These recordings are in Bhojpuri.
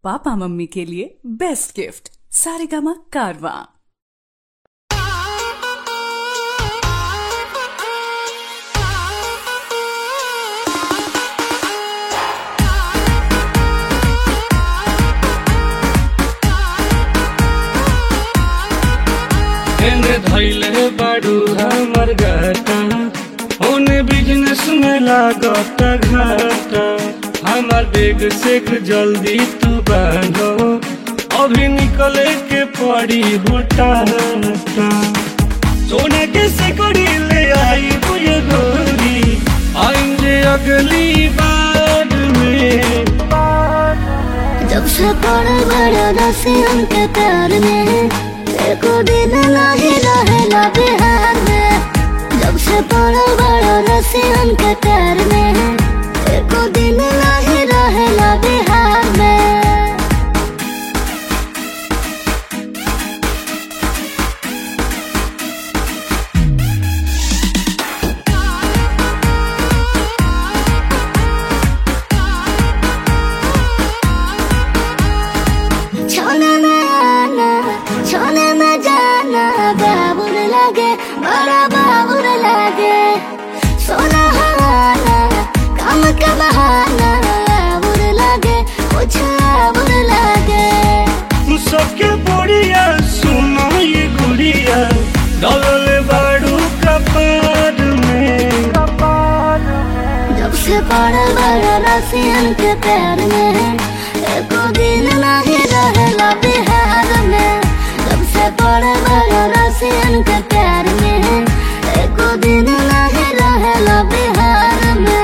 पापा मम्मी के लिए बेस्ट गिफ्ट सारेगामा कारवां। धैले बाड़ू हमर घाटा ओने बिजनेस में लागत घाटा। हमार बेग से जल्दी तू बांधो, अभी निकले के पड़ी होटा। सोने के सिकड़ी ले आई बुझे गोरी, आएंगे अगली बार में। जब से पड़ा बड़ा रसी उनके प्यार में, एको दिन नहीं रहेला बिहार में। जब से पड़ा बड़ा रसी उनके प्यार में, एको दिन नहीं रहेला बिहार में। छोने में आना, छोने में जाना, बाबुर लगे, बड़ा बाबुर लगे। सोना हवाना, काम का बहाना, बाबुर लगे, कुछ बाबुर लगे। सबके बोरिया सुनो ये गुड़िया, डलले बाड़ू कपार में। जब से पड़ा बड़ा रसी उनके प्यार में, एको दिन नहीं रहेला बिहार में। जब से पड़ा बड़ा रसी उनके प्यार में, एको दिन नहीं रहेला बिहार में।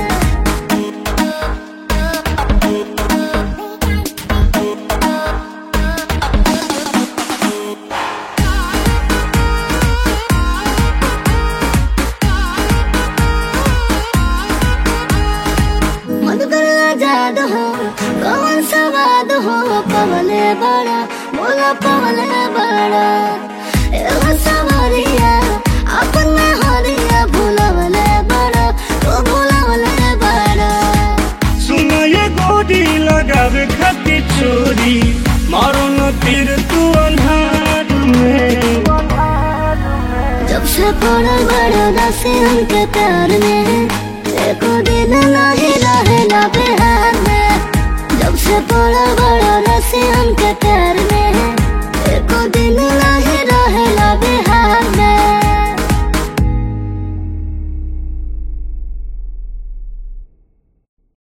मधुकर आजाद हो, कौन सवाद हो, पवले बड़ा, बोला पवले बड़ा। एगो सवरिया, अपने हरिया, भूलवले बड़ा, तो भूलवले बड़ा। सुनो ये गोदी लगावे खातिर चोरी, मारो न तीर तू अन्हार में। जब से पड़ा बड़ा रसी उनके प्यार में, एको दिन नहीं रहेला बिहार में। जब से पड़ा बड़ा रसी उनके प्यार में,